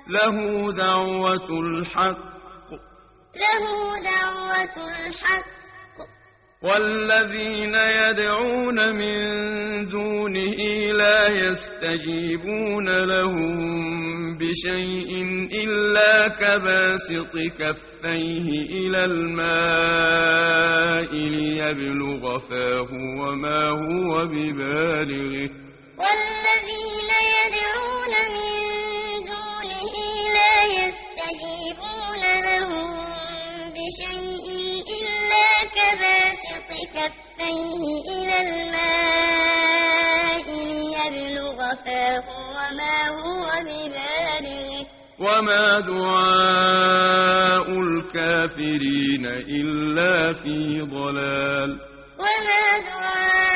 له دعوة الحق والذين يدعون من دونه لا يستجيبون لهم بشيء إلا كباسط كفيه إلى الماء ليبلغ فاه وما هو ببالغه والذين يدعون من دونه لا يستجيبون لهم بشيء إلا كباسط كفيه إلى الماء ليبلغ فاه وما هو ببالغه وما دعاء الكافرين إلا في ضلال وما دعاء